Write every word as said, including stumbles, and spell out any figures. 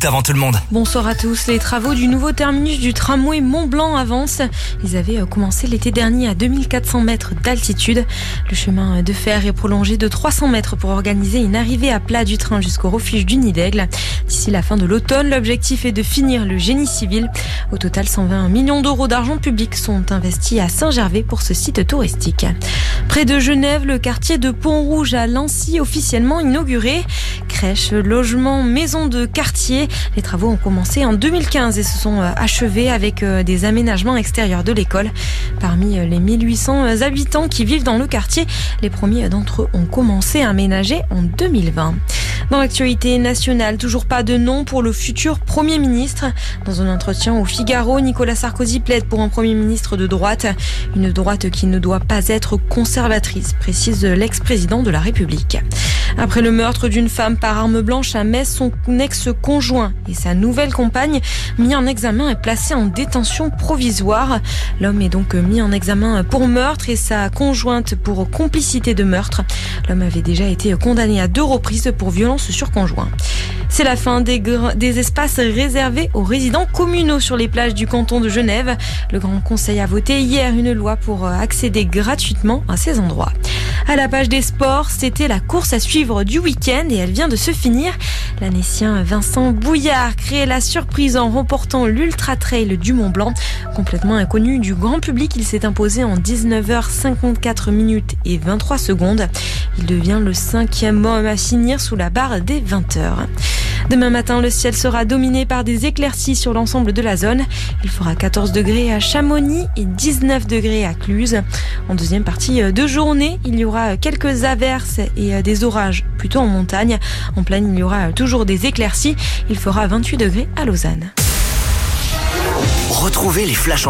minutes avant tout le monde. Bonsoir à tous. Les travaux du nouveau terminus du tramway Mont-Blanc avancent. Ils avaient commencé l'été dernier à deux mille quatre cents mètres d'altitude. Le chemin de fer est prolongé de trois cents mètres pour organiser une arrivée à plat du train jusqu'au refuge du Nid d'Aigle. D'ici la fin de l'automne, l'objectif est de finir le génie civil. Au total, cent vingt millions d'euros d'argent public sont investis à Saint-Gervais pour ce site touristique. Près de Genève, le quartier de Pont-Rouge à Lancy officiellement inauguré. Crèche, logement, maison de quartier. Les travaux ont commencé en deux mille quinze et se sont achevés avec des aménagements extérieurs de l'école. Parmi les mille huit cents habitants qui vivent dans le quartier, les premiers d'entre eux ont commencé à aménager en deux mille vingt. Dans l'actualité nationale, toujours pas de nom pour le futur Premier ministre. Dans un entretien au Figaro, Nicolas Sarkozy plaide pour un Premier ministre de droite. Une droite qui ne doit pas être conservatrice, précise l'ex-président de la République. Après le meurtre d'une femme par arme blanche à Metz, son ex-conjoint et sa nouvelle compagne mis en examen et placés en détention provisoire. L'homme est donc mis en examen pour meurtre et sa conjointe pour complicité de meurtre. L'homme avait déjà été condamné à deux reprises pour violence sur conjoint. C'est la fin des, gr- des espaces réservés aux résidents communaux sur les plages du canton de Genève. Le Grand Conseil a voté hier une loi pour accéder gratuitement à ces endroits. À la page des sports, c'était la course à suivre du week-end et elle vient de se finir. L'Annécien Vincent Bouillard crée la surprise en remportant l'Ultra Trail du Mont-Blanc. Complètement inconnu du grand public, il s'est imposé en dix-neuf heures cinquante-quatre minutes et vingt-trois secondes. Il devient le cinquième homme à finir sous la barre des vingt heures. Demain matin, le ciel sera dominé par des éclaircies sur l'ensemble de la zone. Il fera quatorze degrés à Chamonix et dix-neuf degrés à Cluse. En deuxième partie de journée, il y aura quelques averses et des orages, plutôt en montagne. En plaine, il y aura toujours des éclaircies. Il fera vingt-huit degrés à Lausanne. Retrouvez les flashs